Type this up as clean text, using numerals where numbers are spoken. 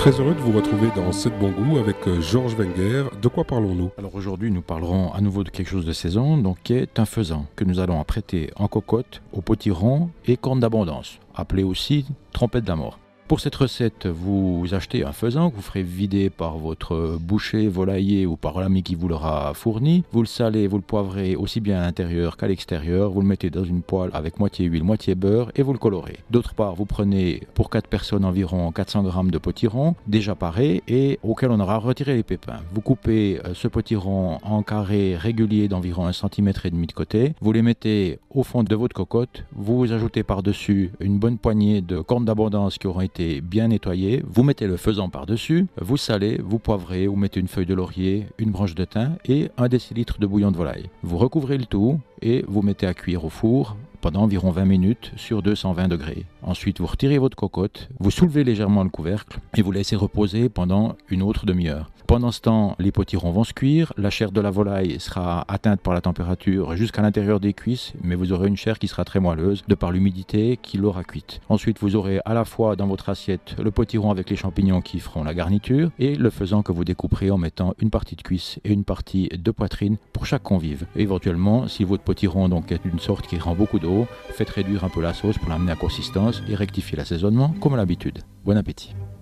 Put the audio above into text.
Très heureux de vous retrouver dans 7 bons goûts avec Georges Wenger. De quoi parlons-nous? Alors aujourd'hui, nous parlerons à nouveau de quelque chose de saison, donc qui est un faisan, que nous allons apprêter en cocotte, au potiron et corne d'abondance, appelé aussi trompette de la mort. Pour cette recette, vous achetez un faisan que vous ferez vider par votre boucher, volailler ou par l'ami qui vous l'aura fourni. Vous le salez, vous le poivrez aussi bien à l'intérieur qu'à l'extérieur. Vous le mettez dans une poêle avec moitié huile, moitié beurre et vous le colorez. D'autre part, vous prenez pour 4 personnes environ 400 g de potiron déjà paré et auquel on aura retiré les pépins. Vous coupez ce potiron en carrés réguliers d'environ 1,5 cm de côté. Vous les mettez au fond de votre cocotte. Vous ajoutez par-dessus une bonne poignée de cornes d'abondance qui auront été bien nettoyé, vous mettez le faisan par-dessus, vous salez, vous poivrez, vous mettez une feuille de laurier, une branche de thym et 1 décilitre de bouillon de volaille. Vous recouvrez le tout et vous mettez à cuire au four pendant environ 20 minutes sur 220 degrés. Ensuite, vous retirez votre cocotte, vous soulevez légèrement le couvercle et vous laissez reposer pendant une autre demi-heure. Pendant ce temps, les potirons vont se cuire, la chair de la volaille sera atteinte par la température jusqu'à l'intérieur des cuisses, mais vous aurez une chair qui sera très moelleuse de par l'humidité qui l'aura cuite. Ensuite, vous aurez à la fois dans votre assiette le potiron avec les champignons qui feront la garniture et le faisan que vous découperez en mettant une partie de cuisse et une partie de poitrine pour chaque convive. Et éventuellement, si votre potiron donc est une sorte qui rend beaucoup d'eau, faites réduire un peu la sauce pour l'amener à consistance et rectifier l'assaisonnement comme à l'habitude. Bon appétit!